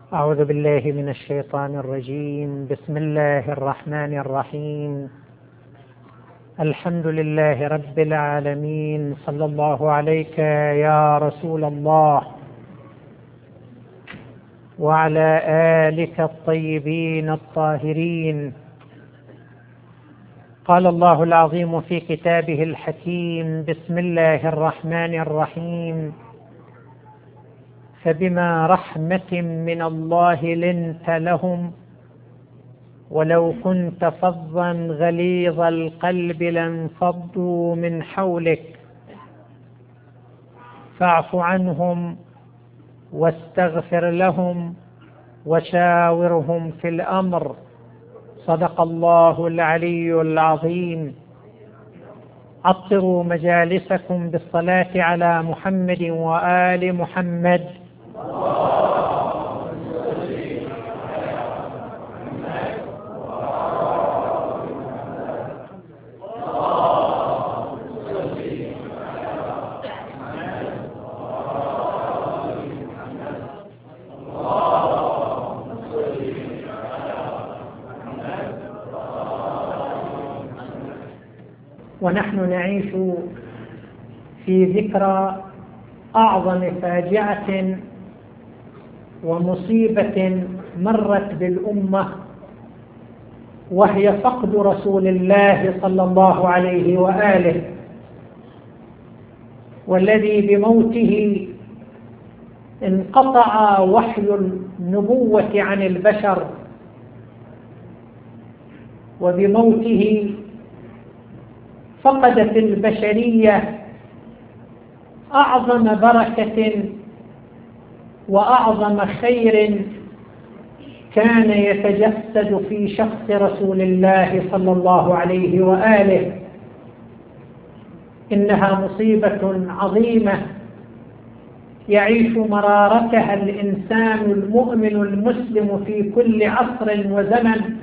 أعوذ بالله من الشيطان الرجيم. بسم الله الرحمن الرحيم. الحمد لله رب العالمين. صلى الله عليك يا رسول الله وعلى آلك الطيبين الطاهرين. قال الله العظيم في كتابه الحكيم: بسم الله الرحمن الرحيم. فبما رحمة من الله لنت لهم ولو كنت فظا غليظ القلب لانفضوا من حولك فاعف عنهم واستغفر لهم وشاورهم في الأمر. صدق الله العلي العظيم. عطروا مجالسكم بالصلاة على محمد وآل محمد. ونحن نعيش في ذكرى أعظم فاجعة ومصيبة مرت بالأمة، وهي فقد رسول الله صلى الله عليه وآله، والذي بموته انقطع وحي النبوة عن البشر، وبموته فقدت البشرية أعظم بركة وأعظم خير كان يتجسد في شخص رسول الله صلى الله عليه وآله. إنها مصيبة عظيمة يعيش مرارتها الإنسان المؤمن المسلم في كل عصر وزمن،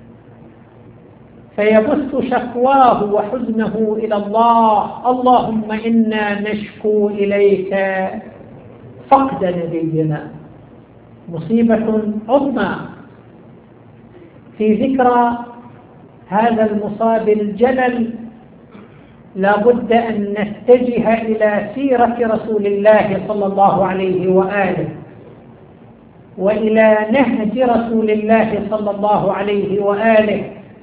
فيبث شكواه وحزنه إلى الله: اللهم إنا نشكو إليك فقد نبينا. مصيبة عظمى. في ذكرى هذا المصاب الجلل لا بد أن نتجه إلى سيرة رسول الله صلى الله عليه وآله، وإلى نهج رسول الله صلى الله عليه وآله.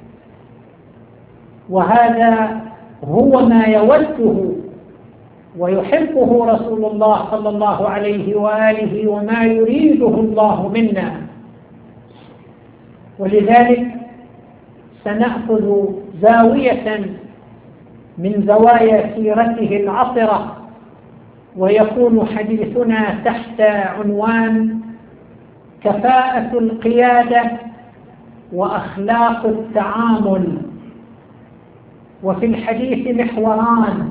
وهذا هو ما يوده ويحبه رسول الله صلى الله عليه وآله، وما يريده الله منا. ولذلك سنأخذ زاوية من زوايا سيرته العطرة، ويكون حديثنا تحت عنوان كفاءة القيادة وأخلاق التعامل. وفي الحديث محوران: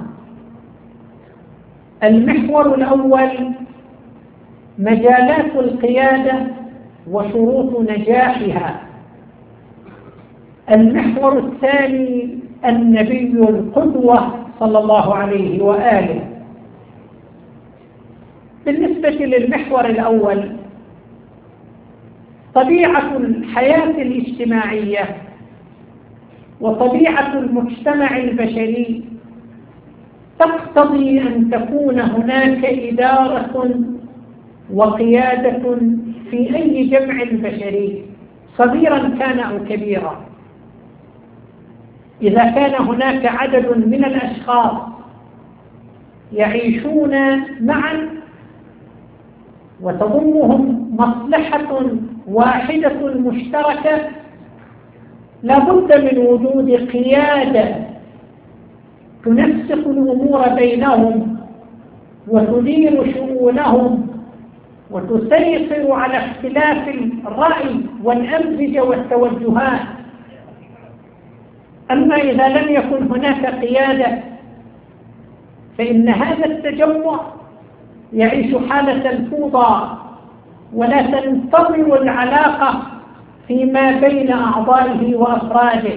المحور الأول مجالات القيادة وشروط نجاحها. المحور الثاني النبي القدوة صلى الله عليه وآله. بالنسبة للمحور الأول، طبيعة الحياة الاجتماعية وطبيعة المجتمع البشري تقتضي أن تكون هناك إدارة وقيادة في أي جمع بشري صغيرا كان أو كبيرا. إذا كان هناك عدد من الأشخاص يعيشون معا وتضمهم مصلحة واحدة مشتركة، لا بد من وجود قيادة تنسق الأمور بينهم وتدير شؤونهم وتسيطر على اختلاف الرأي والأمزجة والتوجهات. أما إذا لم يكن هناك قيادة فإن هذا التجمع يعيش حالة الفوضى، ولا تنتظم العلاقة فيما بين أعضائه وأفراده.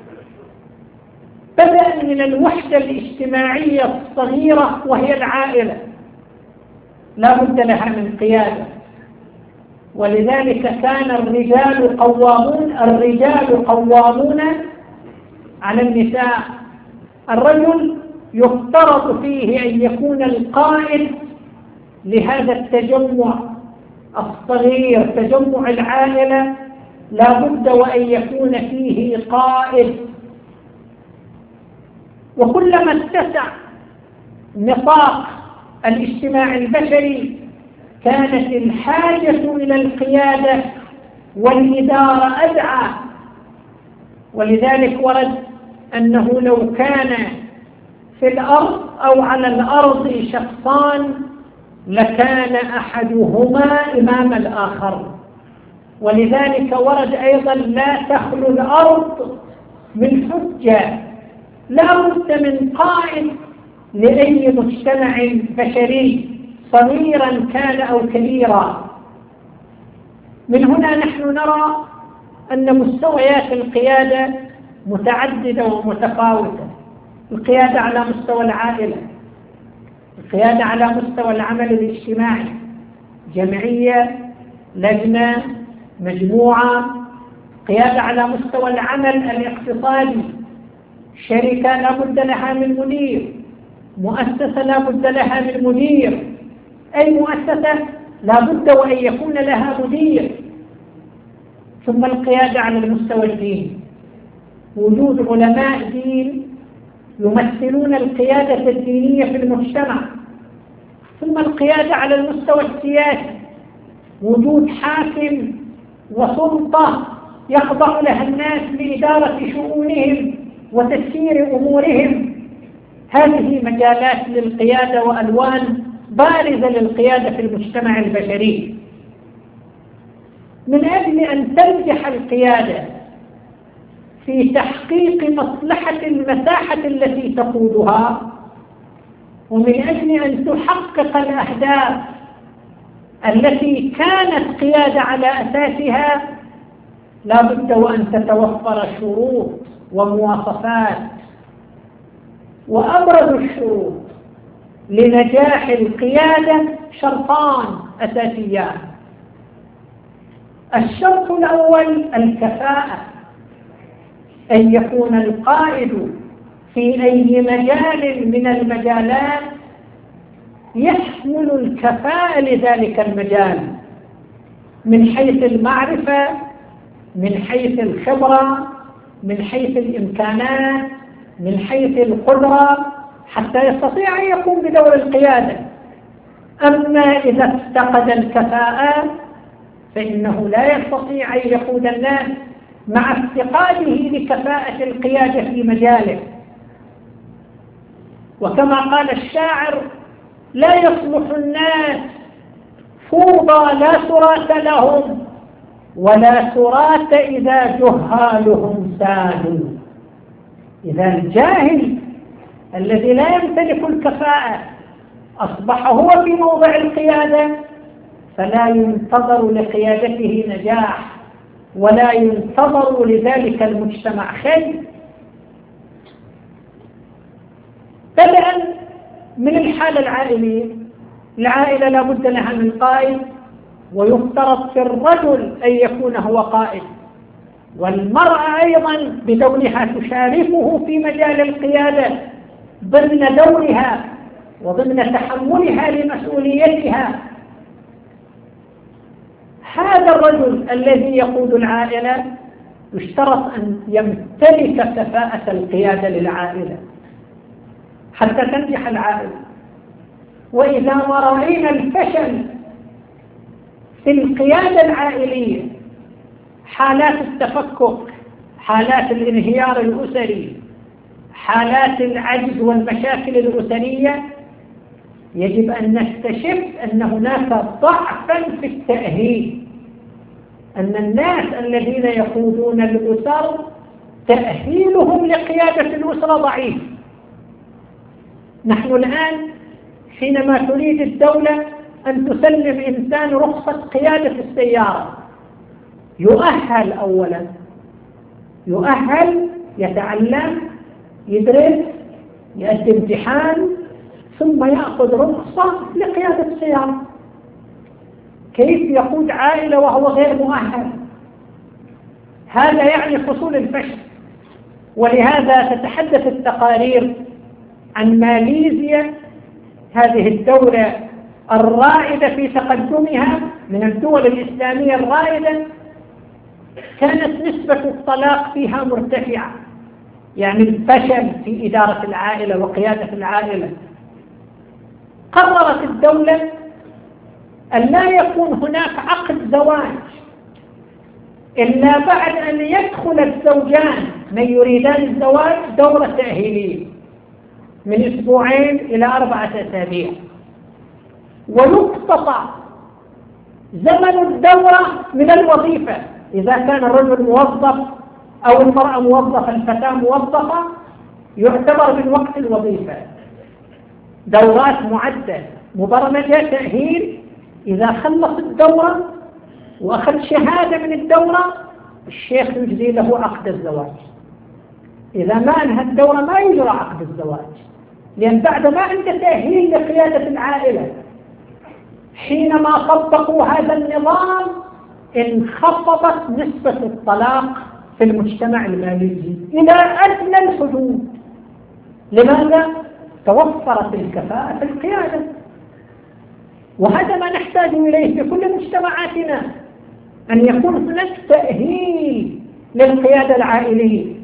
بدءا من الوحدة الاجتماعية الصغيرة وهي العائلة، لا بد لها من قيادة. ولذلك كان الرجال قوامون على النساء. الرجل يفترض فيه أن يكون القائد لهذا التجمع الصغير، تجمع العائلة، لا بد وأن يكون فيه قائد. وكلما اتسع نطاق الاجتماع البشري كانت الحاجة إلى القيادة والإدارة أدعى. ولذلك ورد أنه لو كان في الأرض أو على الأرض شخصان لكان أحدهما إمام الآخر. ولذلك ورد أيضا لا تخلو الأرض من حجة، لا بد من قائد لأي مجتمع بشري صغيرا كان أو كبيرا. من هنا نحن نرى أن مستويات القيادة متعددة ومتفاوتة. القيادة على مستوى العائلة، القيادة على مستوى العمل الاجتماعي، جمعية، لجنة، مجموعة، قيادة على مستوى العمل الاقتصادي، شركة لا بد لها من مدير، مؤسسة لا بد لها من مدير، أي مؤسسة لا بد وأن يكون لها مدير. ثم القيادة على المستوى الديني، وجود علماء دين يمثلون القيادة الدينية في المجتمع. ثم القيادة على المستوى السياسي، وجود حاكم وسلطة يخضع لها الناس لإدارة شؤونهم وتسيير أمورهم. هذه مجالات للقيادة وألوان بارزة للقيادة في المجتمع البشري. من أجل أن تنجح القيادة في تحقيق مصلحة المساحة التي تقودها، ومن أجل أن تحقق الأهداف التي كانت قيادة على أساسها، لا بد وأن تتوفر شروط ومواصفات. وأبرز الشروط لنجاح القيادة شرطان أساسيان. الشرط الأول الكفاءة، أن يكون القائد في أي مجال من المجالات يحمل الكفاءة لذلك المجال، من حيث المعرفة، من حيث الخبرة، من حيث الإمكانات، من حيث القدرة، حتى يستطيع أن يقوم بدور القيادة. أما إذا افتقد الكفاءة فإنه لا يستطيع أن يقود الناس مع افتقاده لكفاءة القيادة في مجاله. وكما قال الشاعر: لا يصلح الناس فوضى لا تراث لهم، ولا تراث إذا جهالهم سادوا. إذا الجاهل الذي لا يمتلك الكفاءة أصبح هو في موضع القيادة، فلا ينتظر لقيادته نجاح، ولا ينتظر لذلك المجتمع خير. بدءا من الحالة العائلية، العائلة لا بد لها من قائد، ويفترض في الرجل أن يكون هو قائد، والمرأة أيضا بدورها تشاركه في مجال القيادة ضمن دورها وضمن تحملها لمسؤوليتها. هذا الرجل الذي يقود العائلة يشترط أن يمتلك كفاءة القيادة للعائلة حتى تنجح العائلة. وإذا ما رأينا الفشل في القيادة العائلية، حالات التفكك، حالات الانهيار الأسري، حالات العجز والمشاكل الأسرية، يجب أن نكتشف أن هناك ضعفا في التأهيل، أن الناس الذين يقودون الأسر تأهيلهم لقيادة الأسرة ضعيف. نحن الآن حينما تريد الدولة أن تسلم إنسان رخصة قيادة السيارة، يؤهل أولا، يؤهل، يتعلم، يدرس، يؤدي امتحان، ثم يأخذ رخصة لقيادة السيارة. كيف يقود عائلة وهو غير مؤهل؟ هذا يعني حصول الفشل. ولهذا تتحدث التقارير عن ماليزيا، هذه الدولة الرائدة في تقدمها من الدول الإسلامية الرائدة، كانت نسبة الطلاق فيها مرتفعة، يعني الفشل في إدارة العائلة وقيادة العائلة. قررت الدولة أن لا يكون هناك عقد زواج إلا بعد أن يدخل الزوجان من يريدان الزواج دورة تأهيلية من 2 إلى 4 أسابيع، ويقتطع زمن الدورة من الوظيفة. إذا كان الرجل موظف أو المرأة موظفة، الفتاة موظفة، يعتبر من وقت الوظيفة. دورات معدة مبرمجة تأهيل. إذا خلص الدورة وأخذ شهادة من الدورة، الشيخ يجزي له عقد الزواج. إذا ما أنهى الدورة ما يجرى عقد الزواج، لأن بعد ما عنده تأهيل لقيادة العائلة. حينما طبقوا هذا النظام انخفضت نسبة الطلاق في المجتمع الماليزي إلى أدنى الحدود. لماذا؟ توفرت الكفاءة في القيادة. وهذا ما نحتاج إليه في كل مجتمعاتنا، أن يكون هناك تأهيل للقيادة العائلية.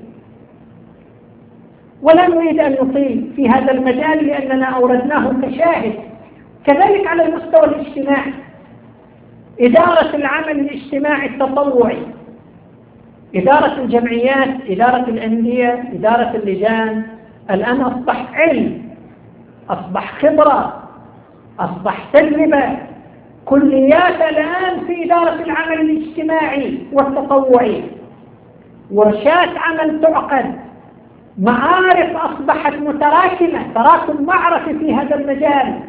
ولا نريد أن نطيل في هذا المجال لأننا أوردناه كشاهد. كذلك على المستوى الاجتماعي، إدارة العمل الاجتماعي التطوعي، إدارة الجمعيات، إدارة الأندية، إدارة اللجان، الآن أصبح علم، أصبح خبرة، أصبح تجربة. كليات الآن في إدارة العمل الاجتماعي والتطوعي، ورشات عمل تعقد، معارف أصبحت متراكمة، تراكم معرفي في هذا المجال.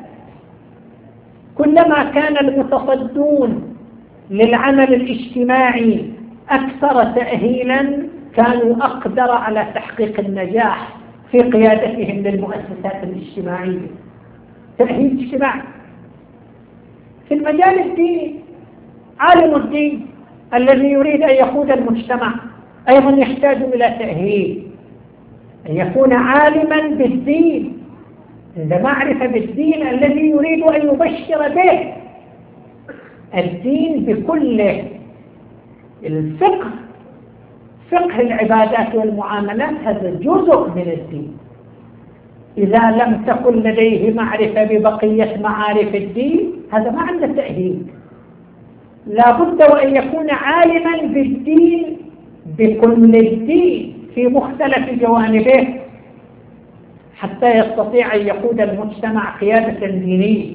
كلما كان المتصدون للعمل الاجتماعي أكثر تأهيلا، كانوا أقدر على تحقيق النجاح في قيادتهم للمؤسسات الاجتماعية. تأهيل اجتماعي. في المجال الديني، عالم الدين الذي يريد أن يقود المجتمع أيضا يحتاج إلى تأهيل، أن يكون عالما بالدين، عند معرفة بالدين الذي يريد أن يبشر به. الدين بكله، الفقه، فقه العبادات والمعاملات، هذا جزء من الدين. إذا لم تكن لديه معرفة ببقية معارف الدين، هذا ما عنده تأهيل. لا بد وأن يكون عالما بالدين، بكل الدين في مختلف جوانبه، حتى يستطيع أن يقود المجتمع قيادة دينية.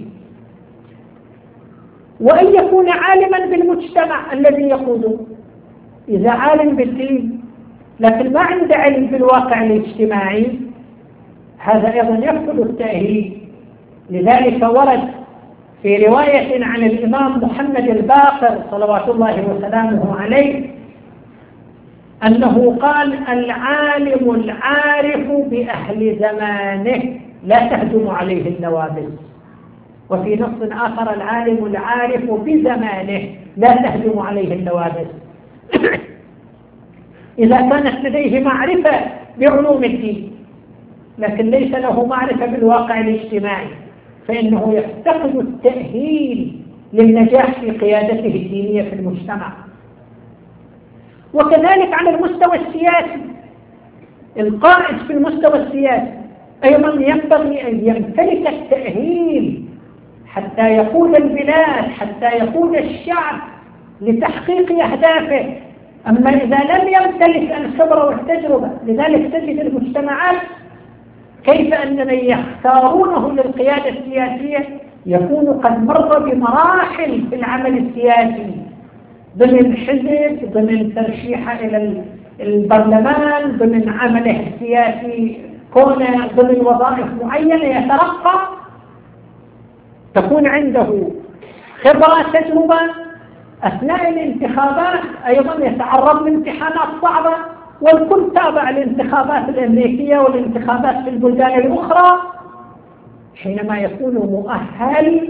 وأن يكون عالما بالمجتمع الذي يقوده. إذا عالم بالدين لكن ما عنده علم بالواقع الاجتماعي، هذا أيضا يفقد التأهيل. لذلك ورد في رواية عن الإمام محمد الباقر صلوات الله وسلامه عليه أنه قال: العالم العارف بأهل زمانه لا تهجم عليه النوابل. وفي نص آخر: العالم العارف بزمانه لا تهجم عليه النوابل. إذا كانت لديه معرفة بعلوم الدين لكن ليس له معرفة بالواقع الاجتماعي، فإنه يفتقد التأهيل للنجاح في قيادته الدينية في المجتمع. وكذلك على المستوى السياسي، القائد في المستوى السياسي أيضا ينبغي أن يمتلك التأهيل حتى يقود البلاد، حتى يقود الشعب لتحقيق أهدافه. أما إذا لم يمتلك الخبرة والتجربة، لذلك تجد المجتمعات كيف أن من يختارونه للقيادة السياسية يكون قد مر بمراحل في العمل السياسي، ضمن حزب، ضمن ترشيحه إلى البرلمان، ضمن عمله السياسي، كونه ضمن وظائف معينة يترقى، تكون عنده خبرة، تجربة. أثناء الانتخابات أيضا يتعرض لامتحانات صعبة، والكل تابع الانتخابات الأمريكية والانتخابات في البلدان الأخرى. حينما يكون مؤهل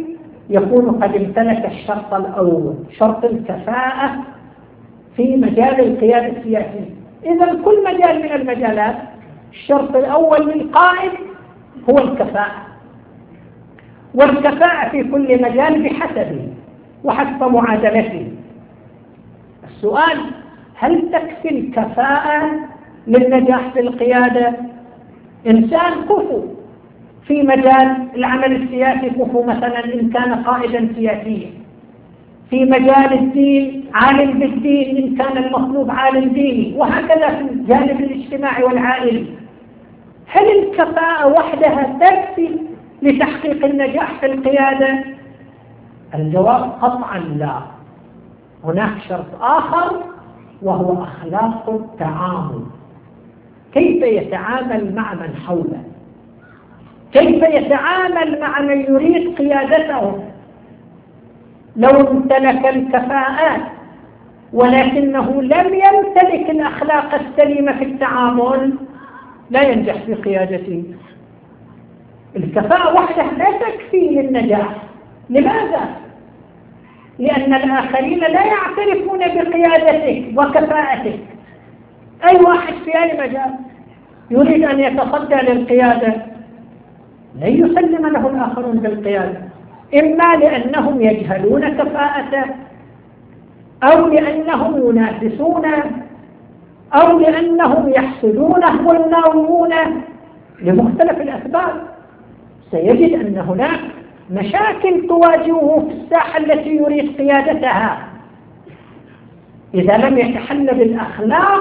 يكون قد امتلك الشرط الأول، شرط الكفاءة في مجال القيادة السياسية. إذا كل مجال من المجالات الشرط الأول للقائد هو الكفاءة، والكفاءة في كل مجال بحسبه وحسب معادلته. السؤال: هل تكفي الكفاءة للنجاح في القيادة؟ إنسان كفو في مجال العمل السياسي، كفو مثلا إن كان قائدا سياسيا. في مجال الدين عالم بالدين إن كان المطلوب عالم ديني، وهكذا في الجانب الاجتماعي والعائلي. هل الكفاءة وحدها تكفي لتحقيق النجاح في القيادة؟ الجواب قطعا لا. هناك شرط آخر وهو أخلاق التعامل. كيف يتعامل مع من حوله، كيف يتعامل مع من يريد قيادته. لو امتلك الكفاءات ولكنه لم يمتلك الأخلاق السليمة في التعامل لا ينجح في قيادته. الكفاءة وحدها لا تكفي للنجاح. لماذا؟ لأن الآخرين لا يعترفون بقيادتك وكفاءتك. أي واحد في أي مجال يريد أن يتصدى للقيادة لن يسلم له الآخرون بالقيادة، إما لأنهم يجهلون كفاءته، أو لأنهم ينافسونه، أو لأنهم يحسدونه ويناومونه، لمختلف الأسباب. سيجد أن هناك مشاكل تواجهه في الساحة التي يريد قيادتها. إذا لم يتحلى بالأخلاق،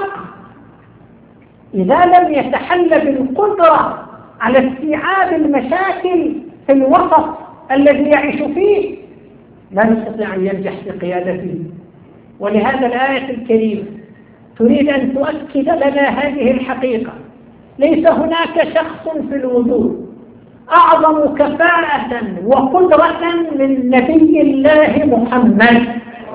إذا لم يتحلى بالقدرة على استيعاب المشاكل في الوسط الذي يعيش فيه، لا يستطيع أن ينجح في قيادته. ولهذا الآية الكريمة تريد أن تؤكد لنا هذه الحقيقة: ليس هناك شخص في الوجود أعظم كفاءة وقدرة من نبي الله محمد.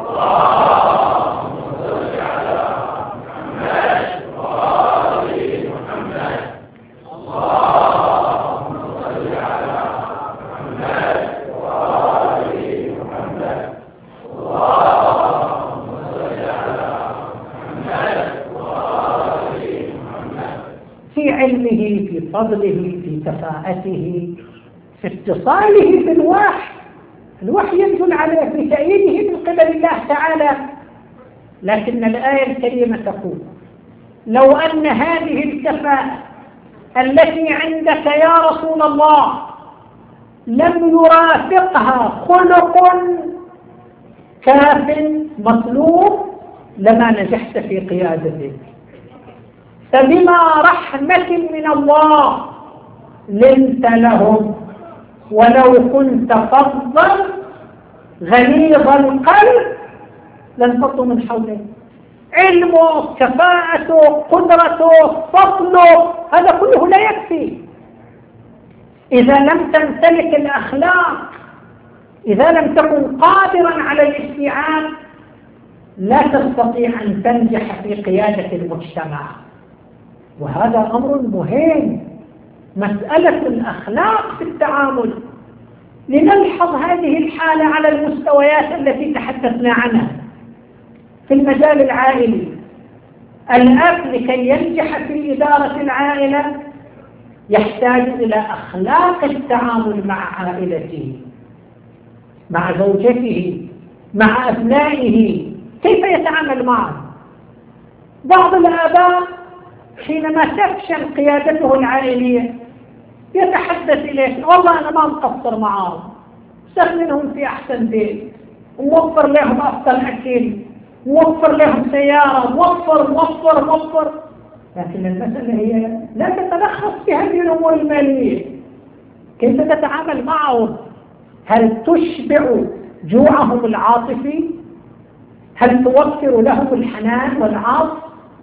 في علمه، في فضله، في كفاءته، في اتصاله بالوحي. الوحي ينزل عليه في تأييده من قبل الله تعالى. لكن الآية الكريمة تقول: لو أن هذه الكفاءة التي عندك يا رسول الله لم يرافقها خلق كاف مطلوب لما نجحت في قيادتك. فبما رحمة من الله لنت لهم، ولو كنت فظا غليظ القلب لانفضوا من حولك. علمه، كفاءته، قدرته، فضله، هذا كله لا يكفي إذا لم تمتلك الأخلاق. إذا لم تكن قادرا على الاستيعاب لا تستطيع أن تنجح في قيادة المجتمع. وهذا أمر مهم، مسألة الأخلاق في التعامل. لنلحظ هذه الحالة على المستويات التي تحدثنا عنها. في المجال العائلي، الأب لكي ينجح في إدارة العائلة يحتاج إلى أخلاق التعامل مع عائلته، مع زوجته، مع أبنائه، كيف يتعامل معهم. بعض الآباء حينما تفشل قيادته العائلية يتحدث إليه: والله أنا ما مقصر معهم، سخنهم في أحسن بيت، موفر لهم أفضل أكل، موفر لهم سيارة، موفر. لكن المسألة هي لا تتلخص في هذه الأمور المالية. كيف تتعامل معهم؟ هل تشبع جوعهم العاطفي؟ هل توفر لهم الحنان والعطف؟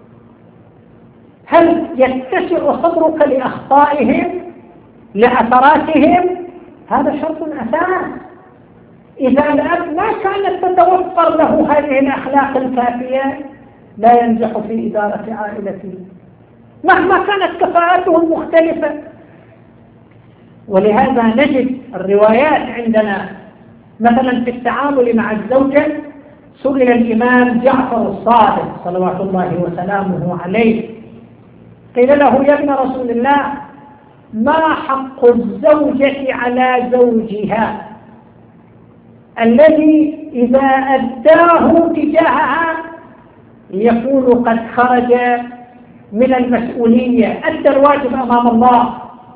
هل يتسع صدرك لأخطائهم، لعثراتهم؟ هذا شرط أساس. إذا الأب ما كانت تتوفر له هذه الأخلاق الكافية لا ينجح في إدارة عائلته مهما كانت كفاءته المختلفة. ولهذا نجد الروايات عندنا مثلا في التعامل مع الزوجة سئل الإمام جعفر الصادق صلوات الله وسلامه عليه، قيل له يا ابن رسول الله ما حق الزوجة على زوجها الذي إذا أداه تجاهها يكون قد خرج من المسؤولية، أدى الواجب أمام الله؟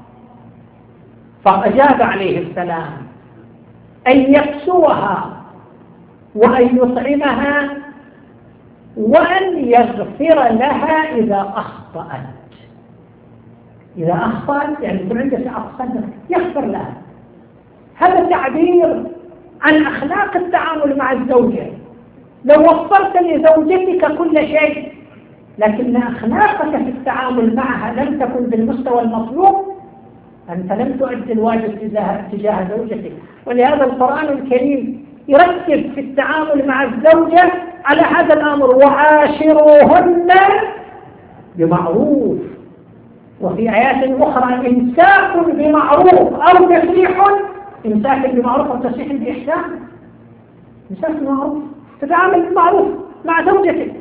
فأجاب عليه السلام أن يكسوها وأن يطعمها وأن يغفر لها إذا أخطأت. إذا أخطأت يعني يكون عنده سعة صدر يغفر لها. هذا تعبير عن أخلاق التعامل مع الزوجة. لو وفرت لزوجتك كل شيء لكن أخلاقك في التعامل معها لم تكن بالمستوى المطلوب أنت لم تؤدي الواجب تجاه زوجتك. ولهذا القرآن الكريم يركز في التعامل مع الزوجة على هذا الأمر، وعاشروهن بمعروف، وفي آيات أخرى إمساك بمعروف أو تسريح، إمساك بمعروف أو تسريح بإحسان. إمساك بمعروف، تتعامل بالمعروف مع زوجتك.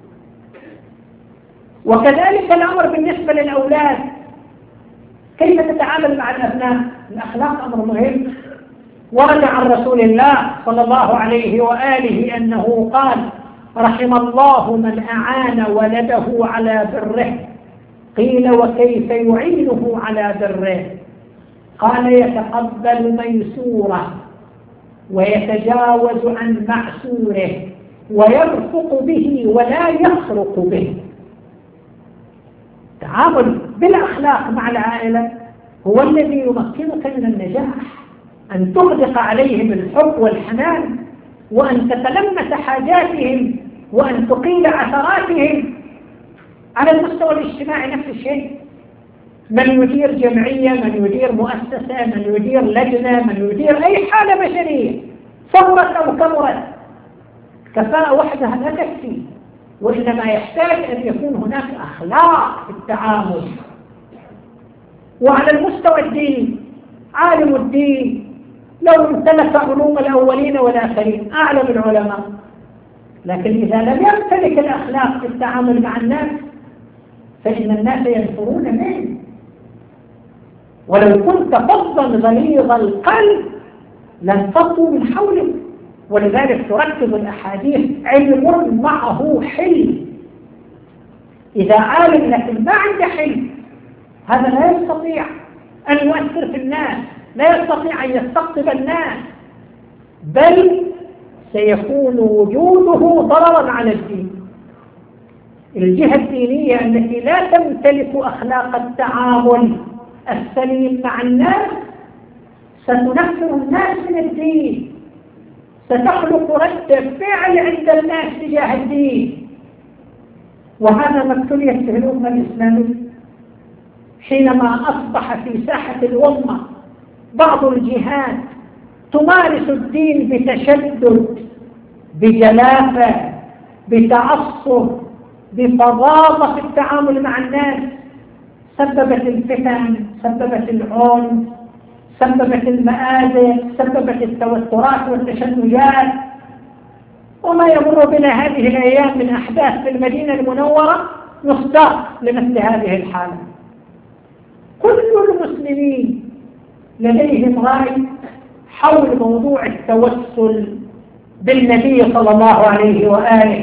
وكذلك الأمر بالنسبة للأولاد، كيف تتعامل مع الأبناء؟ الأخلاق أمر مهم. ورد عن رسول الله صلى الله عليه وآله أنه قال رحم الله من أعان ولده على بره. قيل وكيف يعينه على بره؟ قال يتقبل ميسوره ويتجاوز عن معسوره ويرفق به ولا يخرق به. التعامل بالأخلاق مع العائلة هو الذي يمكنك من النجاح، أن تغدق عليهم الحب والحنان، وأن تتلمس حاجاتهم، وأن تقيل عثراتهم. على المستوى الاجتماعي نفس الشيء، من يدير جمعية، من يدير مؤسسة، من يدير لجنة، من يدير أي حالة بشرية صغرت أو كبرت، كفاءة وحدها لا تكفي، وإنما يحتاج أن يكون هناك أخلاق في التعامل. وعلى المستوى الديني، عالم الدين لو امتلك علوم الأولين والآخرين، أعلم العلماء، لكن إذا لم يمتلك الأخلاق في التعامل مع الناس فإن الناس ينفرون منه. ولو كنت فظا غليظ القلب لانفضوا من حولك. ولذلك تركز الأحاديث علم معه حلم. إذا عالم لكن ما عنده حلم هذا لا يستطيع أن يؤثر في الناس، لا يستطيع أن يستقطب الناس، بل سيكون وجوده ضررا على الدين. الجهة الدينية التي لا تمتلك أخلاق التعامل السليم مع الناس ستنفر الناس من الدين، ستخلق رد فعل عند الناس تجاه الدين. وهذا ما ابتليت به الأمة الإسلامية حينما أصبح في ساحة الأمة بعض الجهات تمارس الدين بتشدد، بجلافة، بتعصب، بفظاظة في التعامل مع الناس، سببت الفتن، سببت العنف، سببت المآزق، سببت التوترات والتشنجات. وما يمر بنا هذه الأيام من أحداث في المدينة المنورة يصدق لمثل هذه الحالة. كل المسلمين لديهم رأي حول موضوع التوسل بالنبي صلى الله عليه وآله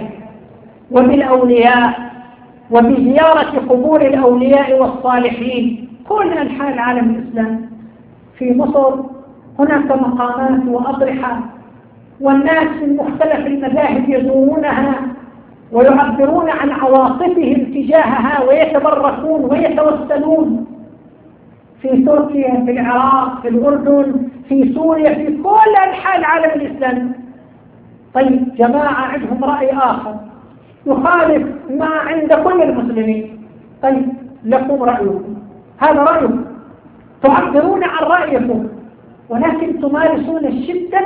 وبالأولياء وبزيارة قبور الأولياء والصالحين كل أنحاء العالم الإسلامي. في مصر هناك مقامات وأضرحة والناس من مختلف المذاهب يزورونها ويعبرون عن عواطفهم تجاهها ويتبركون ويتوسلون. في تركيا، في العراق، في الأردن، في سوريا، في كل أنحاء العالم الإسلامي. طيب جماعة عندهم رأي آخر يخالف ما عند كل المسلمين، طيب لكم رأيكم، هذا رأيكم، تعبرون عن رأيكم، ولكن تمارسون الشدة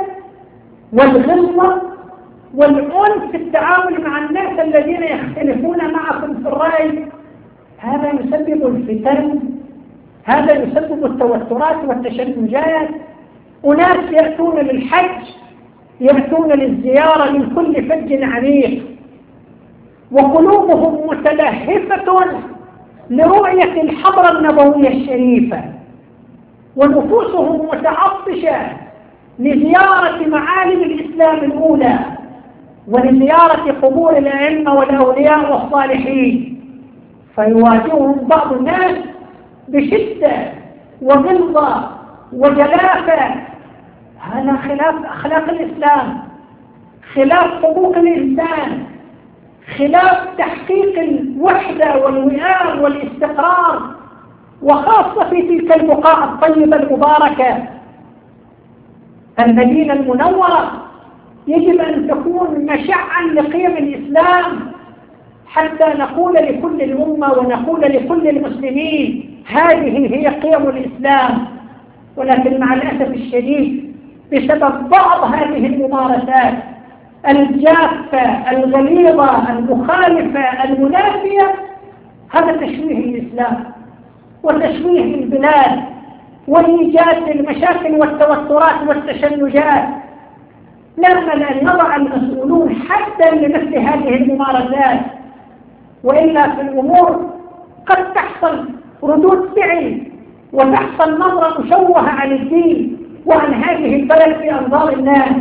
والغلظة والعنف في التعامل مع الناس الذين يختلفون معكم في الرأي. هذا يسبب الفتن، هذا يسبب التوترات والتشنجات، أناس يأتون للحج، يأتون للزيارة من كل فج عميق، وقلوبهم متلهفة لرؤية الحضرة النبوية الشريفة، ونفوسهم متعطشة لزيارة معالم الإسلام الأولى، ولزيارة قبور الأئمة والأولياء والصالحين. فيواجههم بعض الناس بشدة وغلظة وجلافة. هذا خلاف أخلاق الإسلام، خلاف حقوق الإنسان، خلاف تحقيق الوحدة والوئام والاستقرار، وخاصة في تلك البقاع الطيبة المباركة. المدينة المنورة يجب أن تكون مشعا لقيم الإسلام، حتى نقول لكل الأمة ونقول لكل المسلمين هذه هي قيم الإسلام. ولكن مع الأسف الشديد بسبب بعض هذه الممارسات الجافة الغليظة المخالفة المنافية، هذا تشويه الإسلام وتشويه البلاد وإيجاد المشاكل والتوترات والتشنجات. نأمل أن يضع المسؤولون حتى لمثل هذه الممارسات، وإلا في الأمور قد تحصل ردود فعل وتحصل نظرة مشوهة عن الدين وعن هذه البلد في أنظار الناس.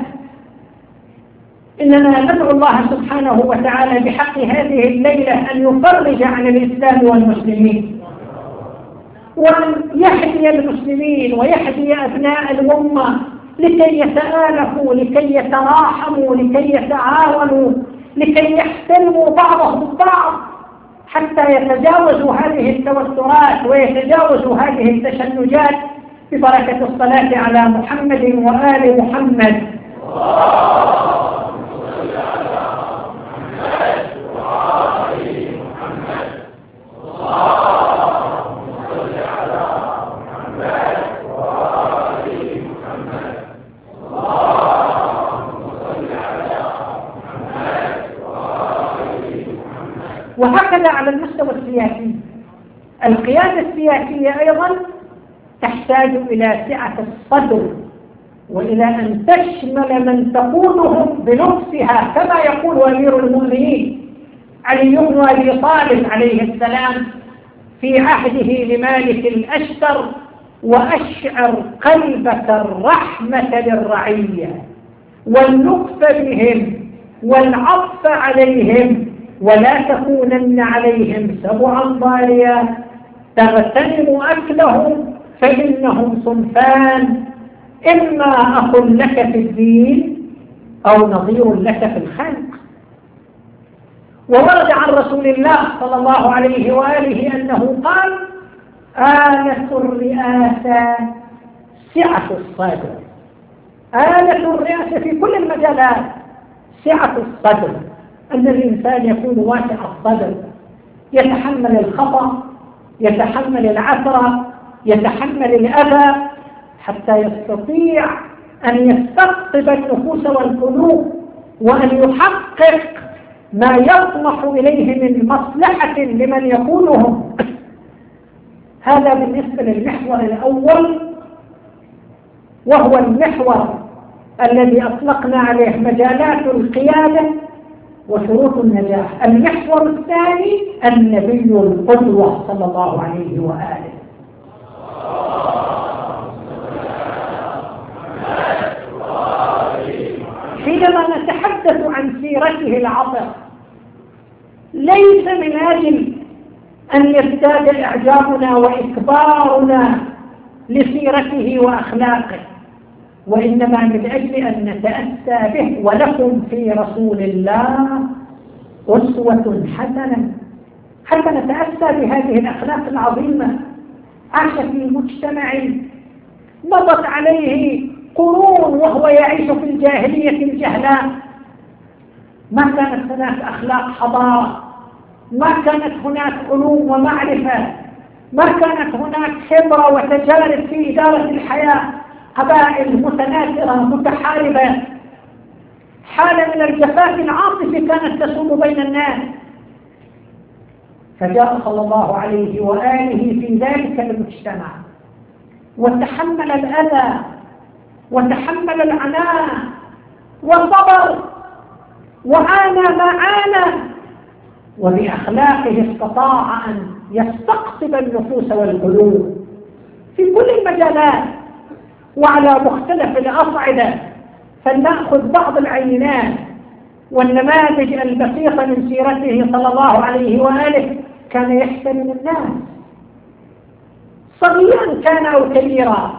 إننا ندعو الله سبحانه وتعالى بحق هذه الليلة أن يفرج عن الإسلام والمسلمين، وأن يهدي المسلمين ويهدي أبناء الأمة لكي يتآلفوا، لكي يتراحموا، لكي يتعاونوا، لكي يحترموا بعضهم البعض، حتى يتجاوزوا هذه التوترات ويتجاوزوا هذه التشنجات ببركة الصلاة على محمد وآل محمد. وهكذا على المستوى السياسي، القيادة السياسية أيضا تحتاج إلى سعة الصدر، وإلى أن تشمل من تقودهم بنفسها، كما يقول أمير المؤمنين علي بن أبي طالب عليه السلام في عهده لمالك الأشتر: وأشعر قلبك الرحمة للرعية واللطف بهم والعطف عليهم، ولا تكونن عليهم سبعا ضاريا تغتنم أكلهم فإنهم صنفان: إما أخ لك في الدين أو نظير لك في الخلق. وورد عن رسول الله صلى الله عليه وآله أنه قال: آلة الرئاسة سعة الصدر. آلة الرئاسة في كل المجالات سعة الصدر، أن الإنسان يكون واسع الصدر، يتحمل الخطأ، يتحمل العثرة، يتحمل الأذى، حتى يستطيع أن يستقطب النفوس والقلوب، وأن يحقق ما يطمح إليه من مصلحة لمن يكونهم. هذا بالنسبة للمحور الأول، وهو المحور الذي أطلقنا عليه مجالات القيادة وشروط النجاح. المحور الثاني النبي القدوة صلى الله عليه وآله. حينما نتحدث عن سيرته العطر، ليس من أجل أن يزداد إعجابنا وإكبارنا لسيرته وأخلاقه، وإنما من أجل أن نتأسى به. ولكم في رسول الله أسوة حسنة، حتى نتأسى بهذه الأخلاق العظيمة. عاش في مجتمع مضت عليه قرون وهو يعيش في الجاهلية الجهلاء، ما كانت هناك أخلاق حضارة، ما كانت هناك علوم ومعرفة، ما كانت هناك خبرة وتجارب في إدارة الحياة، قبائل متناثرة متحاربة، حالة من الجفاف العاطفي كانت تسود بين الناس. فجاء صلى الله عليه وآله في ذلك المجتمع وتحمل الأذى وتحمل العناء وصبر وعانى ما عانى، وبأخلاقه استطاع أن يستقطب النفوس والقلوب في كل المجالات وعلى مختلف الأصعدة. فلنأخذ بعض العينات والنماذج البسيطة من سيرته صلى الله عليه وآله. كان يحترم الناس صغيرا كان أو كبيرا،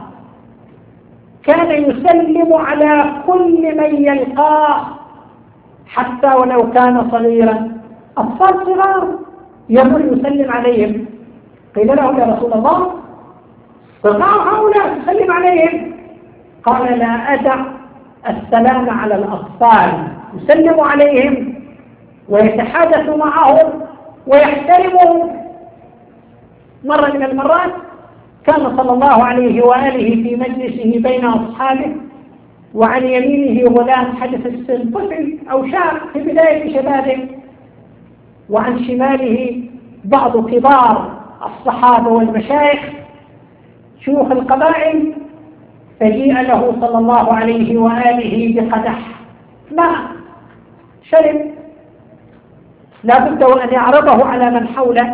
كان يسلم على كل من يلقاه حتى ولو كان صغيرا. أطفال صغار يمر يسلم عليهم. قيل له يا رسول الله صغار هؤلاء تسلم عليهم؟ قال لا أدع السلام على الأطفال، يسلم عليهم ويتحدث معهم ويحترمهم. مرة من المرات كان صلى الله عليه وآله في مجلسه بين أصحابه، وعن يمينه غلام حدث السن، طفل أو شاب في بداية شبابه، وعن شماله بعض كبار الصحابة والمشايخ شيوخ القبائل. فجيء له صلى الله عليه وآله بقدح ماء شرب، لا بد أن يعرضه على من حوله.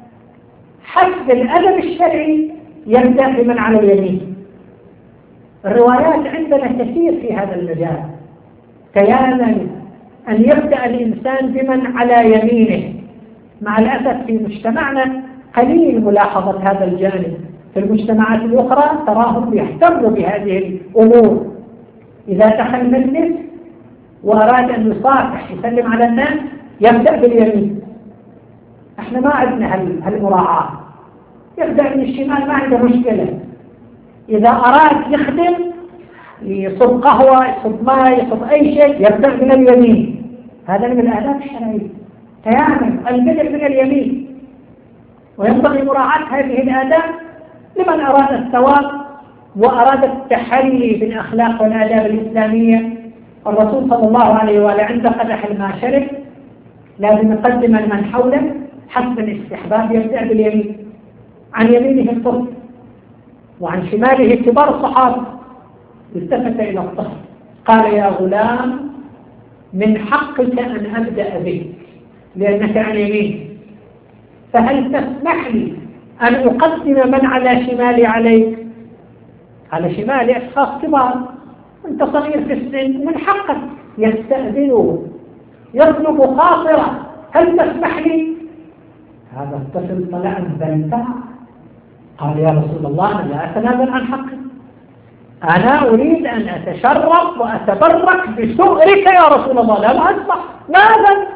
حسب الأدب الشرعي يبدأ بمن على اليمين. الروايات عندنا كثير في هذا المجال، كيانا أن يبدأ الإنسان بمن على يمينه. مع الأسف في مجتمعنا قليل ملاحظة هذا الجانب. في المجتمعات الأخرى تراهم يهتموا بهذه الأمور. إذا دخل مجلس وأراد أن يصافح يسلم على الناس يبدأ باليمين. احنا ما عندنا هالمراعاة. يبدأ من الشمال ما عنده مشكلة. إذا أراد يخدم يصب قهوة يصب ماء يصب أي شيء يبدأ من اليمين. هذا من الآداب الشرعية تماما، البدء من اليمين. وينبغي مراعاة هذه الآداب لمن أراد الثواب وأراد التحلي بالأخلاق والآداب الإسلامية. الرسول صلى الله عليه وآله عند قدح الماء شرب لازم يقدم من حوله حسب الاستحباب، يبدأ باليمين. عن يمينه الطفل وعن شماله كبار الصحابة. التفت إلى الطفل قال يا غلام من حقك أن أبدأ بك لأنك عن يمين، فهل تسمح لي أن أقدم من على شمالي عليك؟ على شمالي أشخاص كبار، أنت صغير في السن، من حقك. يستأذنه يطلب خاطرة، هل تسمح لي؟ هذا الطفل طلع بلدع قال يا رسول الله أنا لا أتنازل عن حقي، أنا أريد أن أتشرف وأتبرك بسؤرك يا رسول الله، لا أسمح ماذا؟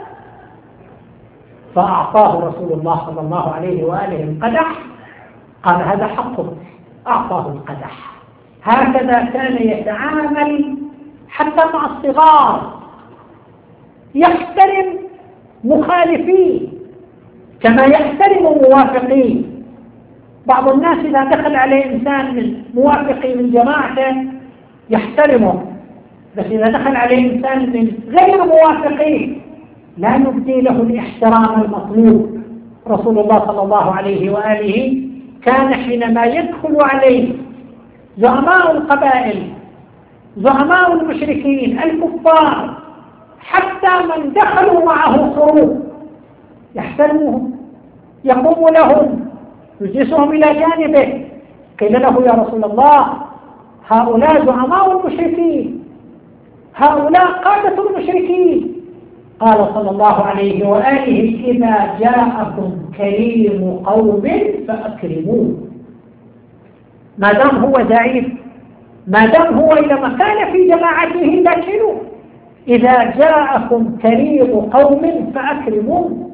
فأعطاه رسول الله صلى الله عليه وآله القدح. قال هذا حقك، أعطاه القدح. هكذا كان يتعامل حتى مع الصغار، يحترم مخالفيه كما يحترم موافقيه. بعض الناس إذا دخل عليه إنسان من موافقي من جماعته يحترمه، بس إذا دخل عليه إنسان من غير موافقيه لا يبدي له الاحترام المطلوب. رسول الله صلى الله عليه وآله كان حينما يدخل عليه زعماء القبائل زعماء المشركين الكفار حتى من دخلوا معه حروب يحترمهم، يقوم لهم، يجلسهم إلى جانبه. قيل له يا رسول الله هؤلاء زعماء المشركين، هؤلاء قادة المشركين. قال صلى الله عليه وآله إذا جاءكم كريم قوم فأكرموه. ما دام هو زعيم، ما دام هو إلى مكان في جماعته دخلوا. إذا جاءكم كريم قوم فأكرموه.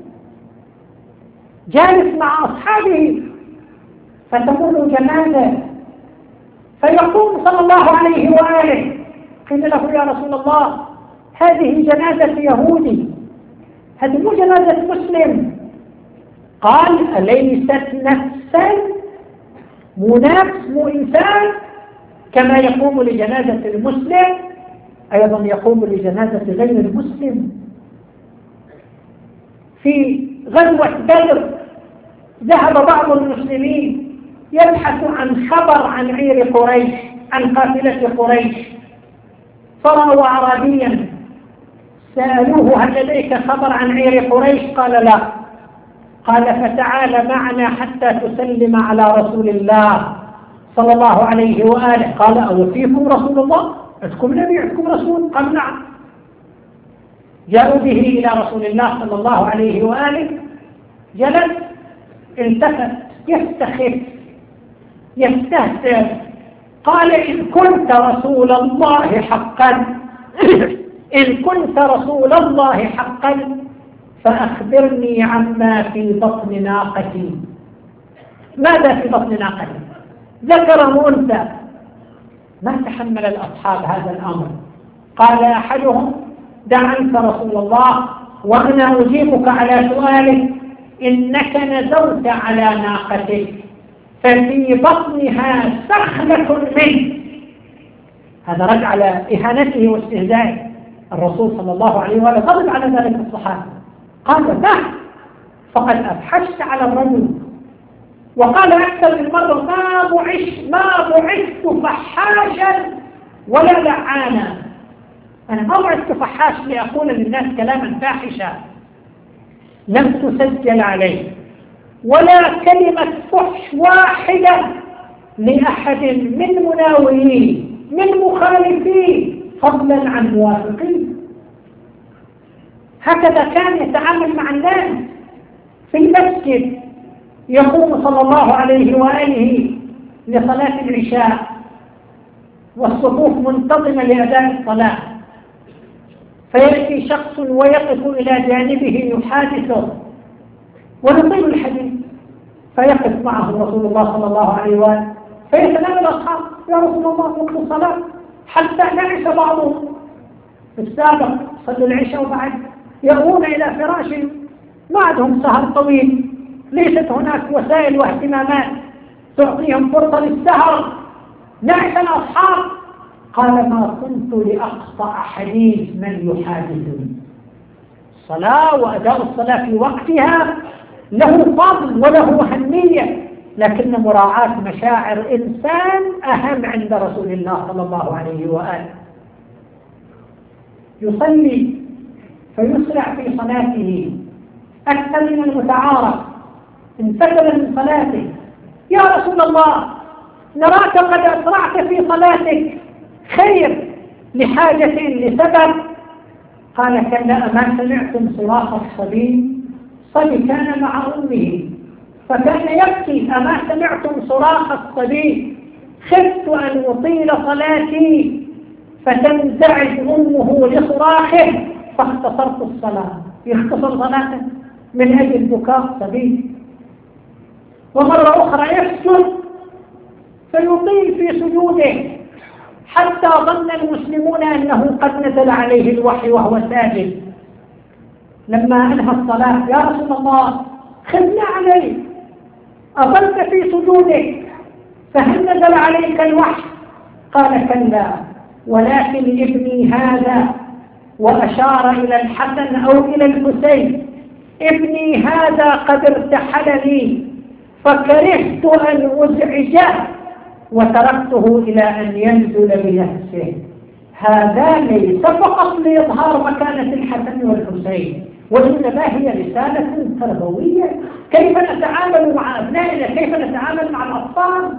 جالس مع أصحابه فتمر جنازة فيقوم صلى الله عليه وآله قيل له يا رسول الله هذه جنازة يهودي، هذه مو جنازة مسلم. قال أليست نفسا، مو نفس مو إنسان، كما يقوم لجنازة المسلم أيضا يقوم لجنازة غير المسلم. في غزوة بدر ذهب بعض المسلمين يبحث عن خبر عن عير قريش عن قافلة قريش، فرأوا أعرابيا سألوه هل لديك خبر عن عير قريش؟ قال لا. قال فتعال معنا حتى تسلم على رسول الله صلى الله عليه وآله. قال أو فيكم رسول الله؟ عندكم نبي عندكم رسول؟ قال نعم. جاءوا به إلى رسول الله صلى الله عليه وآله، جلس التفت يستخف يستهتر، قال إن كنت رسول الله حقا إن كنت رسول الله حقا فأخبرني عما في بطن ناقتي. ماذا في بطن ناقتي؟ ذكر أنثى. ما تحمل الأصحاب هذا الأمر. قال أحدهم دع أنت رسول الله وأنا أجيبك على سؤالك. إنك نزلت على ناقتك ففي بطنها سخلة منه. هذا رد على إهانته واستهزائه. الرسول صلى الله عليه وآله غضب على ذلك الصحابة، قال نعم فقد أفحشت على الرجل. وقال أكثر من مرة ما بعثت فحاشا ولا لعانا. أنا ما بعثت فحاش لأقول للناس كلاما فاحشا لم تسجل عليه، ولا كلمة فحش واحدة لأحد من مناوئين من مخالفين فضلا عن موافقين. هكذا كان يتعامل مع الناس في المسجد. يقوم صلى الله عليه وآله لصلاة العشاء والصفوف منتظمة لأداء الصلاة، فيأتي شخص ويقف إلى جانبه يحادثه ونطيل الحديث، فيقف معه رسول الله صلى الله عليه وآله فيتنام الأصحاب يا رسول الله وقت الصلاة حتى نعس بعضهم في السابق صلوا العشاء وبعد يأوون إلى فراشهم، ما عندهم سهر طويل، ليست هناك وسائل واهتمامات تعطيهم فرصة للسهر، نعس الأصحاب. قال ما كنت لأقطع حديث من يحادثني. الصلاة وأداء الصلاة في وقتها له فضل وله أهمية، لكن مراعاة مشاعر إنسان أهم عند رسول الله صلى الله عليه وآله. يصلي فيسرع في صلاته أكثر من المتعارف، انفتل من صلاته. يا رسول الله نراك قد أسرعت في صلاتك، خير لحاجة لسبب؟ قال كلا أما سمعتم صراخ الصبي؟ الصبي كان مع أمه فكان يبكي، أما سمعتم صراخ الصبي؟ خفت أن أطيل صلاتي فتنزعج أمه لصراخه فاختصرت الصلاة. يختصر صلاته من أجل بكاء صبي. ومرة أخرى يسجد فيطيل في سجوده حتى ظن المسلمون أنه قد نزل عليه الوحي وهو ساجد. لما أنهى الصلاة يا رسول الله خذنا عليك، أظلت في سجودك فهل نزل عليك الوحي؟ قال كلا ولكن ابني هذا، وأشار إلى الحسن أو إلى الحسين، ابني هذا قد ارتحلني فكرهت أن أزعجه وتركته إلى أن ينزل بنفسه. هذا ليس فقط لإظهار مكانة الحسن والحسين، وإنما هي رسالة تربوية. كيف نتعامل مع أبنائنا، كيف نتعامل مع الأطفال.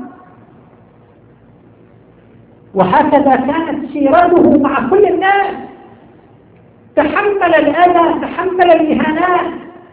وهكذا كانت سيرته مع كل الناس، تحمل الأذى، تحمل الإهانات.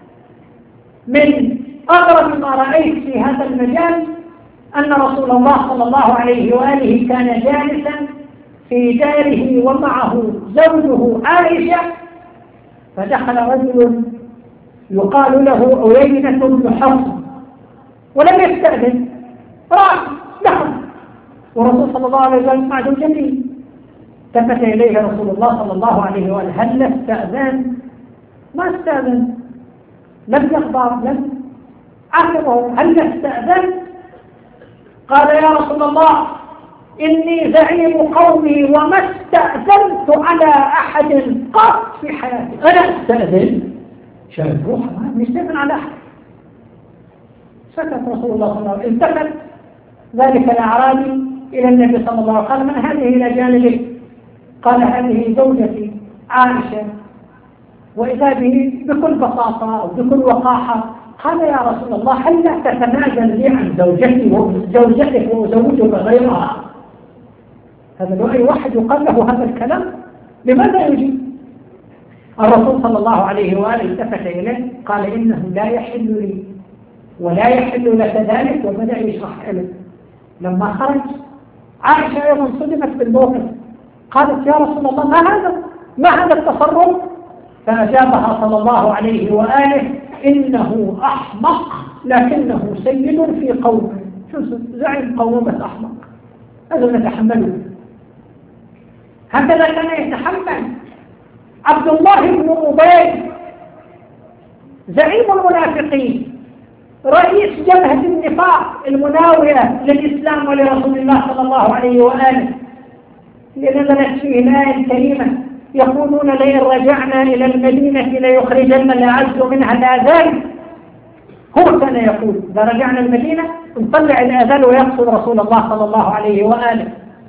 من أغرب ما رأيت في هذا المجال أن رسول الله صلى الله عليه وآله كان جالسا في داره ومعه زوجه عائشة، فدخل رجل يقال له عيينة بن حصن ولم يستأذن، راح دخل ورسول صلى الله عليه وسلم معه جميل. التفت إليه رسول الله صلى الله عليه وآله هل استأذن؟ ما استأذن، لم يخبر، لم عاتبه هل استأذن؟ قال يا رسول الله إني زعيم قومي وما استأذنت على أحد قط في حياتي. أنا استأذن؟ شايف روحه ما نستأذن على أحد. سكت رسول الله صلى الله عليه وسلم. التفت ذلك الأعرابي إلى النبي صلى الله عليه وسلم: من هذه إلى جانبه؟ قال: هذه زوجتي عائشة. وإذا به بكل بساطة وبكل وقاحة قال: يا رسول الله، هل لا تتنازل لي عن زوجتك وزوجك غيرها؟ هذا لو أي واحد يقال له هذا الكلام لماذا يجيب؟ الرسول صلى الله عليه وآله التفت إليه قال: إنه لا يحل لي ولا يحل لك ذلك، وبدأ يشرح له. لما خرج عائشة أيضا صدمت بالموقف، قالت: يا رسول الله، ما هذا التصرف؟ فأجابها صلى الله عليه وآله: إنه أحمق لكنه سيد في قومه. شو زعم قومة أحمق؟ هذا نتحمله. هكذا كان يتحمل عبد الله بن أبي زعيم المنافقين، رئيس جبهة النفاق المناوئة للإسلام ولرسول الله صلى الله عليه وآله، لنزلت فيه الآية الكريمة: يقولون لئن رجعنا إلى المدينة ليخرجن الأعز منها الأذل. هو كان يقول: إذا رجعنا المدينة نطلع الأذل، ويقصد رسول الله صلى الله عليه وآله.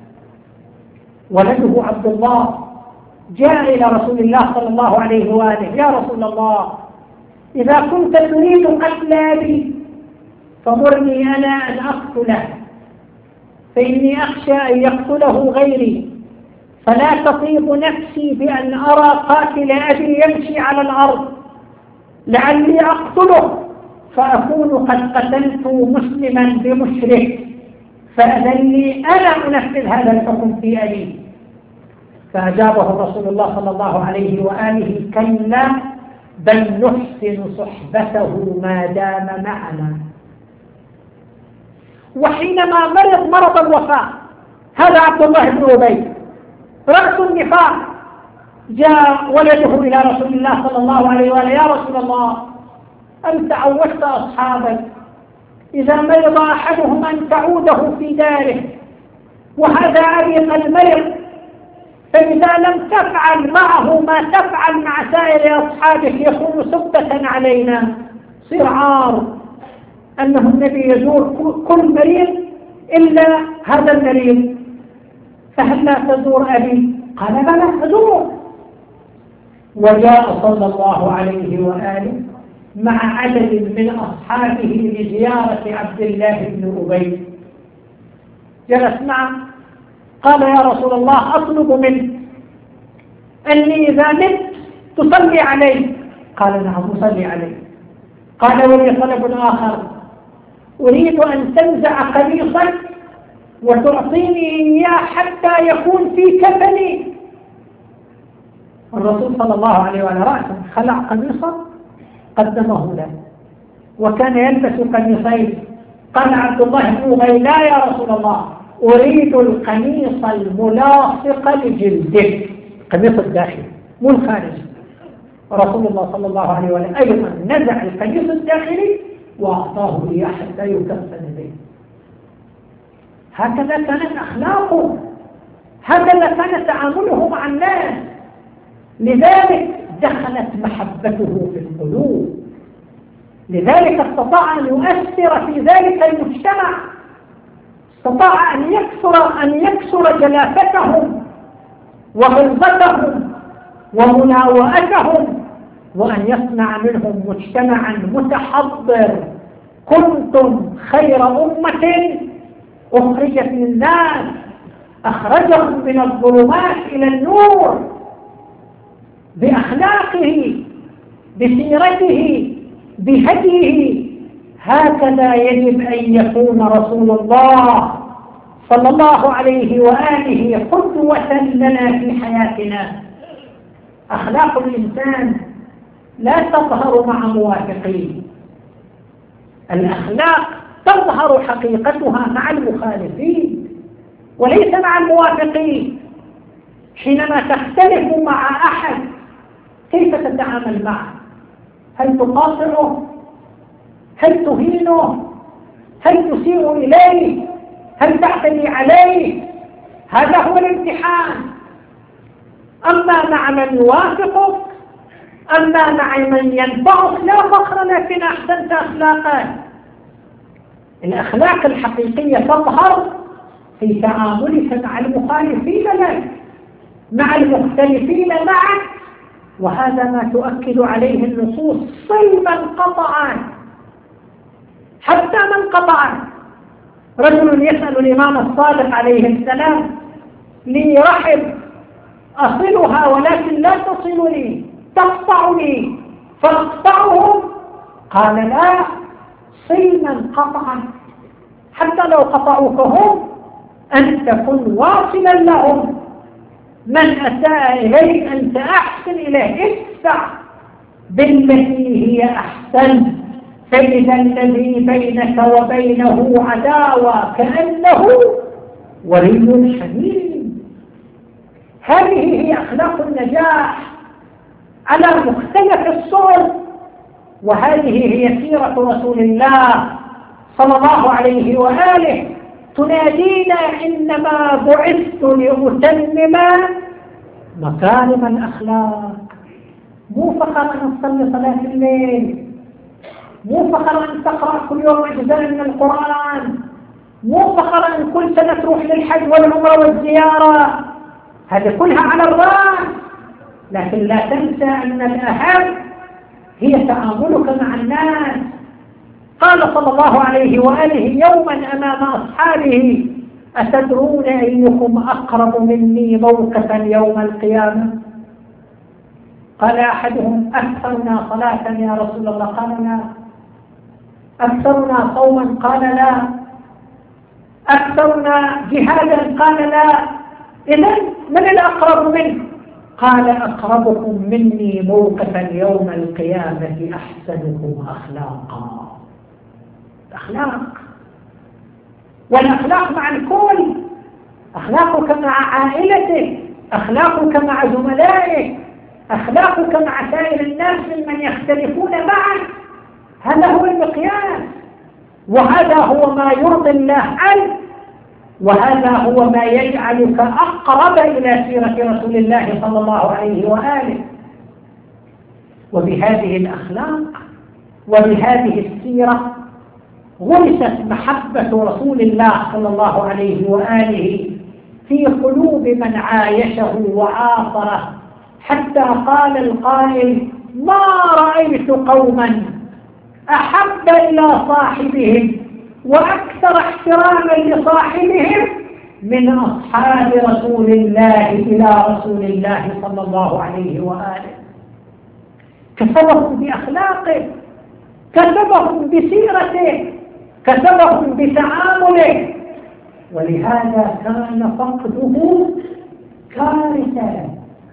ولده عبد الله جاء إلى رسول الله صلى الله عليه وآله: يا رسول الله، إذا كنت تريد قتل أبي فمرني أنا أن أقتله، فإني أخشى أن يقتله غيري، فلا تطيب نفسي بأن أرى قاتل أبي يمشي على الأرض، لعلي أقتله فأكون قد قتلت مسلما بمشرك، فأذن لي أنا أنفذ هذا الحكم في أبي. فأجابه رسول الله صلى الله عليه وآله: كلا، بل نحسن صحبته ما دام معنا. وحينما مرض الوفاة هذا عبد الله بن أبي رأس النفاق، جاء ولده إلى رسول الله صلى الله عليه وآله: يا رسول الله، أنت عودت أصحابك إذا مرض أحدهم أن تعوده في داره، وهذا أبي قد مرض، فإذا لم تفعل معه ما تفعل مع سائر أصحابك يكون سبة علينا، صير عار أنه النبي يزور كل مريض إلا هذا المريض، فهل لا تزور أبي؟ قال: بلى أزور. وجاء صلى الله عليه وآله مع عدد من أصحابه لزيارة عبد الله بن أبي، جلس معه، قال: يا رسول الله، أطلب منك أني إذا مت تصلي علي. قال: نعم، أصلي علي. قال: ولي طلب آخر، أريد أن تنزع قميصك وتعطيني إياه حتى يكون في كفني. الرسول صلى الله عليه وآله رأسه خلع قميصه قدمه له، وكان يلبس قميصين. قال عبد الله بن أبي: لا يا رسول الله، أريد القميص الملاصق لجلدك، قميص الداخل مو الخارجي. رسول الله صلى الله عليه وآله أيضا نزع القميص الداخلي وأعطاه إياه حتى يكفن به. هكذا كانت أخلاقه، هكذا كان تعامله مع الناس، لذلك دخلت محبته في القلوب، لذلك استطاع أن يؤثر في ذلك المجتمع، استطاع أن يكسر جلافتهم وغلظتهم ومناوئتهم، وأن يصنع منهم مجتمعا متحضر. كنتم خير أمة أخرجت للناس، أخرجهم من الظلمات إلى النور بأخلاقه، بسيرته، بهديه. هكذا يجب أن يكون رسول الله صلى الله عليه وآله قدوة لنا في حياتنا. أخلاق الإنسان لا تظهر مع موافقين، الأخلاق تظهر حقيقتها مع المخالفين وليس مع الموافقين. حينما تختلف مع أحد كيف تتعامل معه؟ هل تقاطعه؟ هل تهينه؟ هل تسيء إليه؟ هل تعتدي عليه؟ هذا هو الامتحان. أما مع من يوافقك، أما مع من ينفعك لا فخر، لكن أحسنت أخلاقه. الأخلاق الحقيقية تظهر في تعاملك مع المخالفين لك، مع المختلفين معك، وهذا ما تؤكد عليه النصوص صلبا قطعا. حتى من قطع، رجل يسأل الإمام الصادق عليه السلام: لي رحم أصلها ولكن لا تصلني، تقطعني فاقطعهم. قال: لا، صل من قطعا، حتى لو قطعوك هم أن تكون واصلا لهم. من أساء إليك أنت أحسن إليه، ادفع بالتي هي أحسن، فإذا الذي بينك وبينه عداوة كأنه ولي حميم. هذه هي أخلاق النجاح على مختلف الصور، وهذه هي سيرة رسول الله صلى الله عليه وآله. تنادينا: إنما بعثت لأتمم مكارم الأخلاق. مو فخر أن تصلي صلاة الليل، مو فخر أن تقرأ كل يوم أجزاء من القرآن، مو فخر أن كل سنة تروح للحج والعمرة والزيارة، هذه كلها على الرأس، لكن لا تنسى أن الأهم هي تعاملك مع الناس. قال صلى الله عليه وآله يوما أمام أصحابه: أتدرون أيكم أقرب مني موقفا يوم القيامة؟ قال أحدهم: أكثرنا صلاة يا رسول الله. قال: لا. أكثرنا صوما؟ قال: لا. أكثرنا جهادا؟ قال: لا. إذن من الأقرب منه؟ قال: أقربكم مني موقفا يوم القيامة أحسنكم أخلاقا. الأخلاق، والأخلاق مع الكل، أخلاقك مع عائلتك، أخلاقك مع زملائك، أخلاقك مع سائر الناس ممن يختلفون معك، هذا هو المقياس، وهذا هو ما يرضي الله عنك، وهذا هو ما يجعلك أقرب إلى سيرة رسول الله صلى الله عليه وآله. وبهذه الأخلاق وبهذه السيرة غرست محبة رسول الله صلى الله عليه وآله في قلوب من عايشه وعاصره، حتى قال القائل: ما رأيت قوما أحب إلى صاحبهم وأكثر احتراما لصاحبهم من أصحاب رسول الله إلى رسول الله صلى الله عليه وآله. كسبهم بأخلاقه، كسبهم بسيرته، كسبهم بتعامله، ولهذا كان فقده كارثة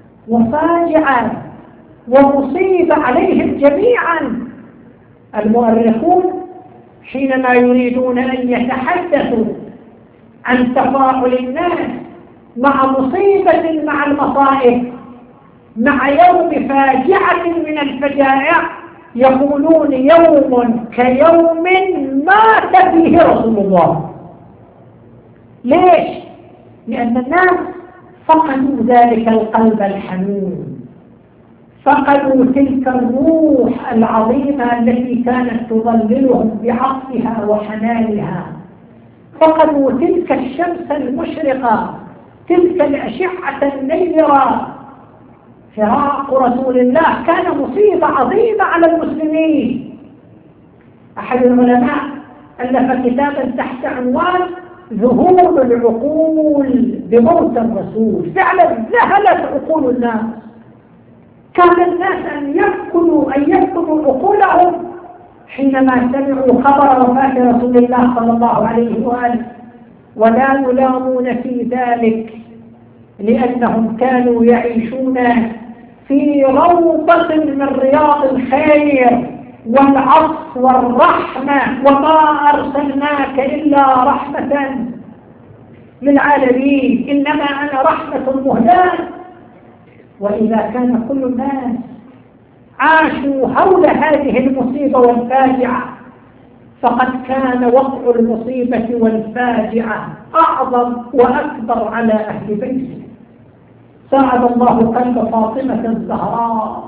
وفاجعة ومصيبة عليهم جميعا. المؤرخون حينما يريدون أن يتحدثوا عن تفاعل الناس مع مصيبة مع المصائب، مع يوم فاجعة من الفجائع، يقولون: يوم كيوم مات فيه رسول الله. ليش؟ لأن الناس فقدوا ذلك القلب الحنون، فقدوا تلك الروح العظيمة التي كانت تظللهم بعطفها وحنانها، فقدوا تلك الشمس المشرقة، تلك الأشعة النيرة. فراق رسول الله كان مصيبة عظيمة على المسلمين. أحد العلماء ألف كتابا تحت عنوان: ذهول العقول بموت الرسول. فعلا ذهلت عقول الناس، كان الناس أن يفقدوا عقولهم حينما سمعوا خبر وفاة رسول الله صلى الله عليه وآله، ولا يلامون في ذلك، لأنهم كانوا يعيشون في روضة من رياض الخير والعطف والرحمة، وما أرسلناك إلا رحمة للعالمين، إنما أنا رحمة مهداة. وإذا كان كل الناس عاشوا حول هذه المصيبة والفاجعة، فقد كان وقع المصيبة والفاجعة أعظم وأكبر على أهل بيته. ساعد الله قلب فاطمة الزهراء،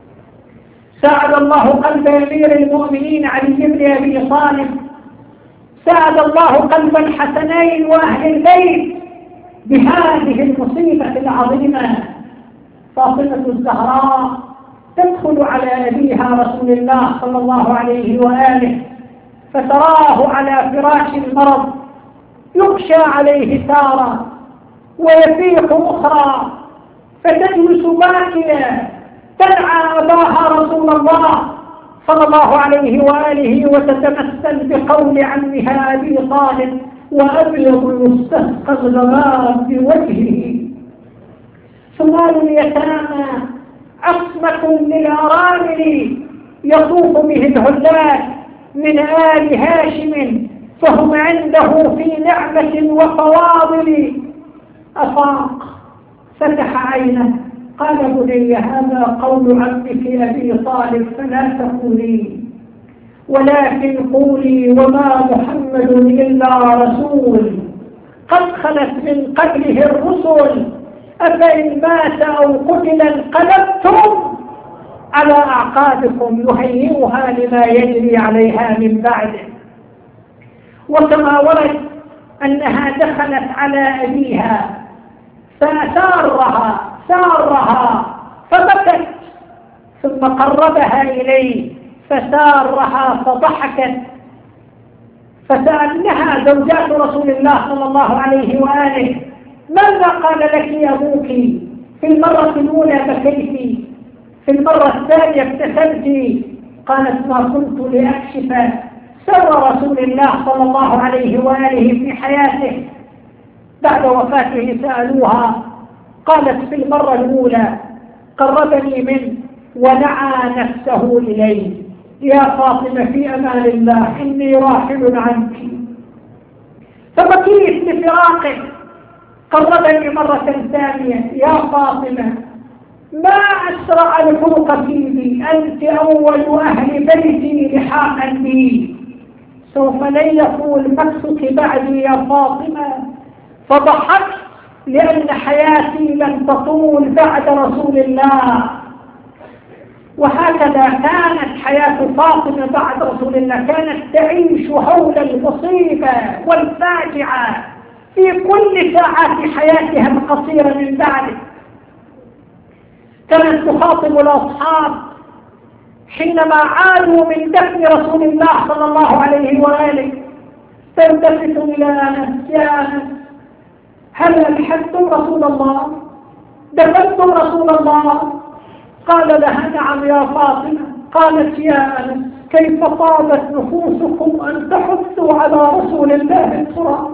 ساعد الله قلب أمير المؤمنين علي بن أبي طالب، سعد الله قلب الحسنين وأهل البيت بهذه المصيبة العظيمة. فاطمة الزهراء تدخل على أبيها رسول الله صلى الله عليه وآله فتراه على فراش المرض يغشى عليه تارة ويفيق أخرى، فتجلس باكية تدعى أباها رسول الله صلى الله عليه وآله وتتمثل بقول عمها أبي طالب: وأبيض يستسقى الغمام بوجهه. شمال اليتامى عصمة للأرامل يطوف به الهلاك من آل هاشم، فهم عنده في نعمة وفواضل. أفاق فتح عينه قال: بني هذا قول عمك أبي طالب فلا تقولي، ولكن قولي: وما محمد إلا رسول قد خلت من قبله الرسل، أفإن مات أو قتل انقلبتم على أعقابكم، يهيئها لما يجري عليها من بعده. وكما ورد أنها دخلت على أبيها فسارها فبكت، ثم قربها إليه فسارها فضحكت، فسألنها زوجات رسول الله صلى الله عليه وآله: ماذا قال لك أبوك؟ في المرة الأولى بكيت، في المرة الثانية ابتسمت. قالت: ما كنت لأكشف سر رسول الله صلى الله عليه وآله في حياته. بعد وفاته سألوها قالت: في المرة الأولى قربني منه ونعى نفسه إليه: يا فاطمة في أمان الله إني راحل عنك. فبكيت لفراقه. قربني مرة ثانية: يا فاطمة ما أسرع لحوق بي، أنت أول أهل بيتي لحاقا بي، سوف لن يطول مكسك بعدي يا فاطمة. فضحكت لأن حياتي لن تطول بعد رسول الله. وهكذا كانت حياة فاطمة بعد رسول الله، كانت تعيش هول المصيبة والفاجعة في كل ساعات حياتها القصيرة من بعده. كانت تخاطب الأصحاب حينما عادوا من دفن رسول الله صلى الله عليه وآله، تلتفت إلى أنس: يا أنس هل ألحدتم رسول الله؟ دفنتم رسول الله؟ قال لها: نعم يا فاطمة. قالت: يا أنس كيف طابت نفوسكم أن تحثوا على رسول الله التراب؟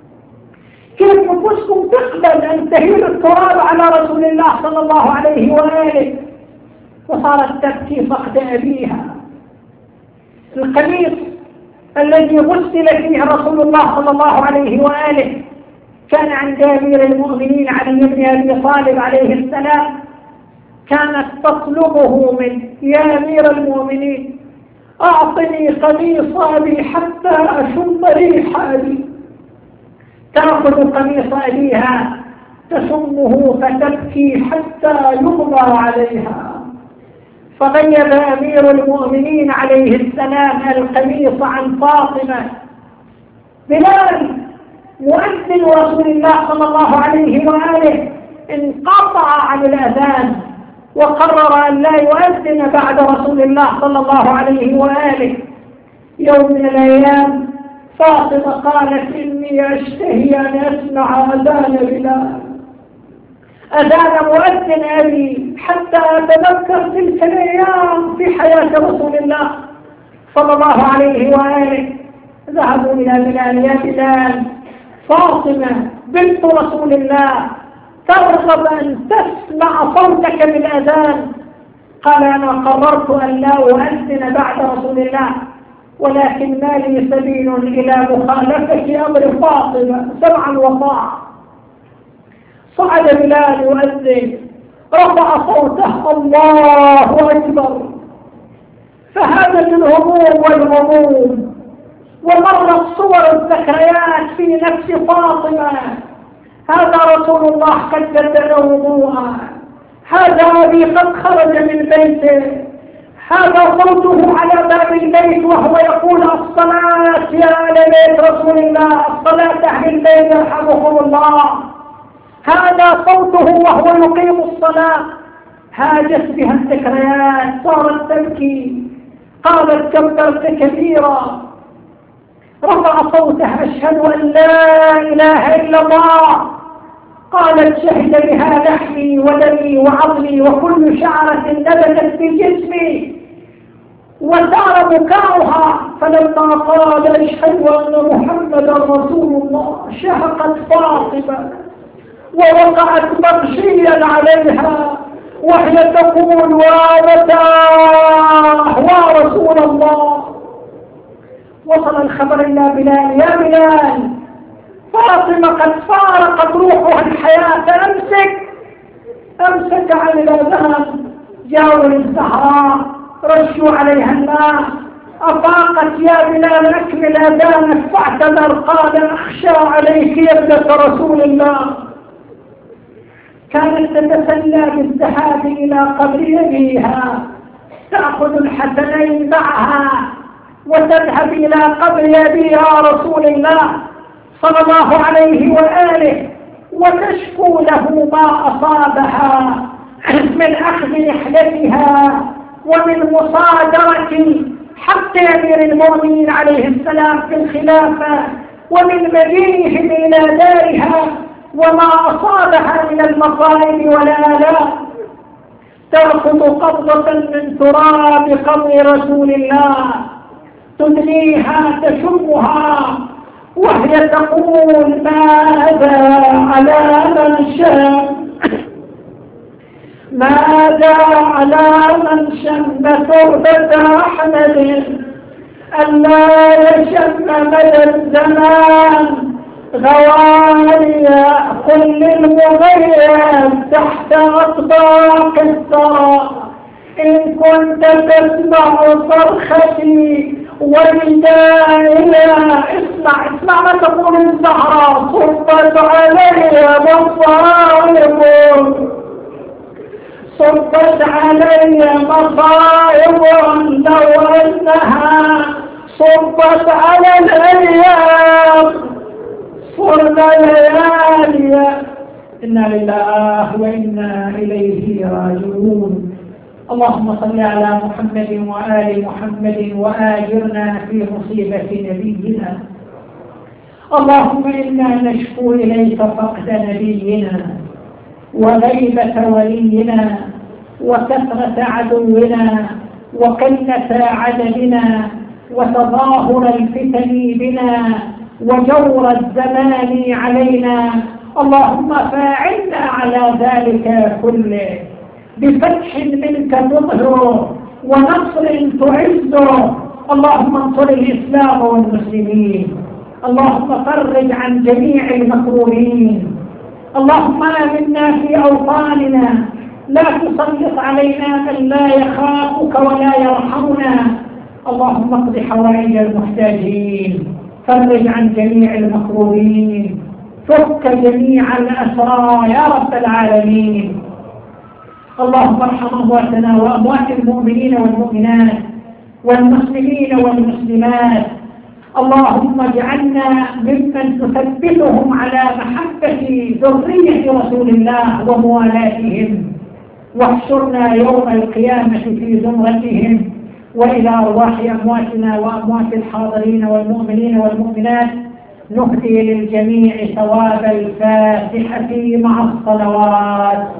كيف نفوسكم تقبل أن تهيل التراب على رسول الله صلى الله عليه وآله؟ وصارت تبكي فقد أبيها. القميص الذي غسل فيه رسول الله صلى الله عليه وآله كان عند أمير المؤمنين علي بن أبي طالب عليه السلام. كانت تطلبه منه: يا أمير المؤمنين أعطني قميص أبي حتى أشم ريح أبي. تأخذ قميص أبيها تشمه فتبكي حتى يقضى عليها. فغيب أمير المؤمنين عليه السلام القميص عن فاطمة. بلال مؤذن رسول الله صلى الله عليه وآله انقطع عن الأذان وقرر أن لا يؤذن بعد رسول الله صلى الله عليه وآله. يوم من الأيام فاطمة قالت: إني أشتهي أن أسمع أذان بلال، أذان مؤذن أبي، حتى أتذكر تلك الأيام في حياة رسول الله صلى الله عليه وآله. ذهبوا إلى بلال: يا بلال فاطمة بنت رسول الله ترغب أن تسمع صوتك بالأذان. قال: أنا قررت أن لا أؤذن بعد رسول الله، ولكن ما لي سبيل إلى مخالفة أمر فاطمة سمعا وطاعة. صعد بلال يؤذن، رفع صوته: الله أكبر. فهذا الهموم والغموم، ومرت صور الذكريات في نفس فاطمة: هذا رسول الله قد بدل وضوءا، هذا أبي قد خرج من بيته، هذا صوته على باب البيت وهو يقول الصلاة يا أهل بيت رسول الله، الصلاة أهل البيت يرحمكم الله. هذا صوته وهو يقيم الصلاة. هاجت بها الذكريات، صارت تبكي، قالت كبرت كبيرا، رفع صوته أشهد أن لا إله إلا الله. قالت شهد بها لحمي ودمي وعظمي وكل شعرة نبتت في جسمي، وسار بكاؤها. فلما قال أشهد أن محمدا رسول الله شهقت فاطمة ووقعت مغشيا عليها وهي تقول وابتاه ورسول الله. وصل الخبر إلى بلال، يا بلال فاطمة قد فارقت روحها الحياة، أمسك عن الأذان، جاءوا للزهراء رشوا عليها الماء، أفاقت يا بلال أكمل أذانك، فاعتذر. قال أخشى عليك يا ابنة رسول الله. كانت تتسلى بالذهاب إلى قبر أبيها، تأخذ الحسنين معها وتذهب إلى قبر أبيها رسول الله صلى الله عليه وآله، وتشكو له ما أصابها من أخذ رحلتها ومن مصادرة حق أمير المؤمنين عليه السلام في الخلافة، ومن مجيئهم إلى دارها وما أصابها من المصائب والآلام. تأخذ قبضة من تراب قبر رسول الله، تدنيها تشمها وهي تقول ماذا على من شم، ماذا على من شم تربة أحمد ألا يشم مدى الزمان غوالي كل المغيب تحت أطباق الثرى. إن كنت تسمع صرختي وندائي، اسمع ما تقول الزهراء، صبت علي مصائب، صبت علي مصائب لو أنها صبت على الأيام صرنا ليالي. إنا لله وإنا إليه راجعون. اللهم صل على محمد وآل محمد وآجرنا في مصيبة نبينا. اللهم إنا نشكو إليك فقد نبينا وغيبة ولينا وكثرة عدونا وقلة عددنا وتظاهر الفتن بنا وجور الزمان علينا. اللهم فاعلنا على ذلك كله بفتح منك تظهره ونصر تعزه. اللهم انصر الإسلام والمسلمين. اللهم فرج عن جميع المكروبين. اللهم آمنا في أوطاننا، لا تسلط علينا من لا يخافك ولا يرحمنا. اللهم اقض حوائج المحتاجين، فرج عن جميع المكروبين، فك جميع الأسرى يا رب العالمين. اللهم ارحم أمواتنا وأموات المؤمنين والمؤمنات والمسلمين والمسلمات. اللهم اجعلنا ممن تثبتهم على محبة ذرية رسول الله وموالاتهم، واحشرنا يوم القيامة في زمرتهم. وإلى أرواح أمواتنا وأموات الحاضرين والمؤمنين والمؤمنات نهدي للجميع ثواب الفاتحة مع الصلوات.